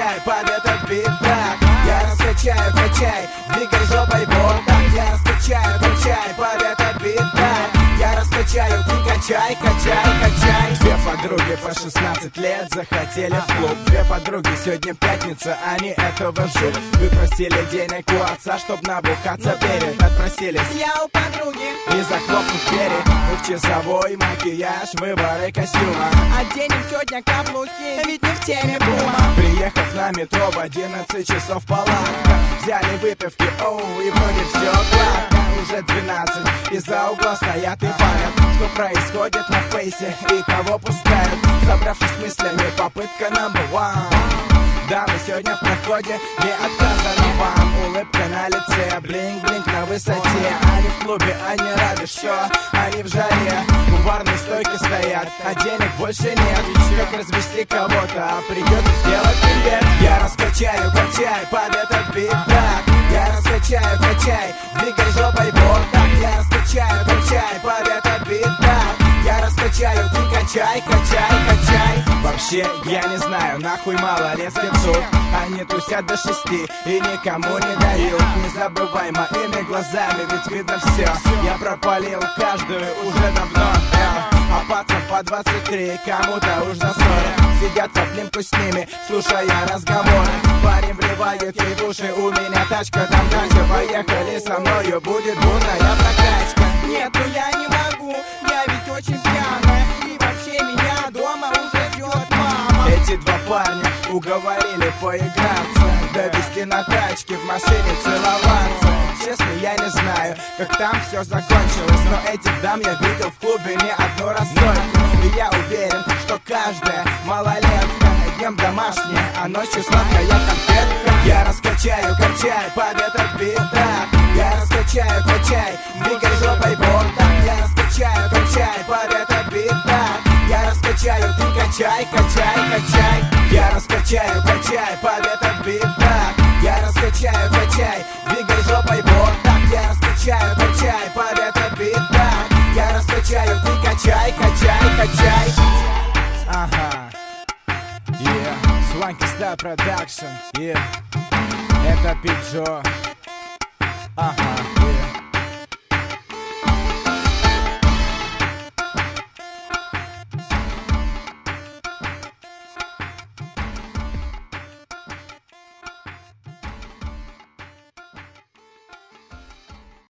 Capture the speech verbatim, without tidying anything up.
раскачай под этот бит так. Я раскачаю, качай, двигай жопой вот так. Я раскачаю, качай под этот бит так. Я раскачаю, ты качай, качай, качай. Две подруги по шестнадцать лет захотели в клуб. Две подруги, сегодня пятница, они этого ждут. Вы просили денег у отца, чтоб набухаться перед. Отпросились Я у подруги, и захлопнув двери. Вы в часовой макияж, выборы костюма. оденем сегодня каблуки, ведь не в теме бума. Приехав на метро в одиннадцать часов палатка. Взяли выпивки, оу, и вроде все гладко. Уже двенадцать, из-за угла стоят и палят, что происходит на фейсе и кого пускают. Собравшись с мыслями, попытка number one. Дамы сегодня в проходе, не отказано вам. Улыбка на лице, блинк-блинк на высоте. Они в клубе, они рады, что они в жаре. У барной стойки стоят, а денег больше нет. Как развести кого-то, а придется сделать привет. Я раскачаю, качай под этот бит так. Я раскачаю, качай, двигай жопой вот так. Я раскачаю, качай под этот бит так. Я раскачаю, ты качай, качай, качай. Вообще, я не знаю, нахуй малолетки тут. Они тусят до шести и никому не дают. Не забывай моими глазами, ведь видно все. Я пропалил каждую уже давно. А пацан по двадцать три, кому-то уж за сорок. Сидят в обнимку с ними, слушая разговоры. Парень вливает ей в уши, у меня тачка, там дальше. Поехали со мною, будет бурная прокачка. Нет, ну я не могу, я ведь очень пьяная. И вообще меня дома уже ждет мама. Эти два парня уговорили поиграться, довести на тачке, в машине целоваться. Честно, я не знаю, как там все закончилось, но этих дам я видел в клубе не одну раз сотню. И я уверен, что каждая малолетка днем домашняя, а ночью сладкая конфетка. Я раскачаю, качай под этот бит так. Я раскачаю, качай, двигай жопой вот так. Я раскачаю, качай под этот бит так. Я раскачаю, ты качай, качай, качай. Я раскачаю, качай под этот бит так. Я раскачаю, качай, двигай жопой вот так. Я раскачаю, качай под этот бит так. Я раскачаю, ты качай, качай, качай. Ага. Yeah. Swanky Style Production. Yeah. Это Пиджо. Ага.